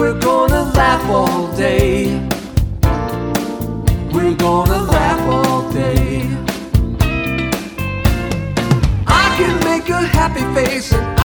We're gonna laugh all day. We're gonna laugh all day. I can make a happy face and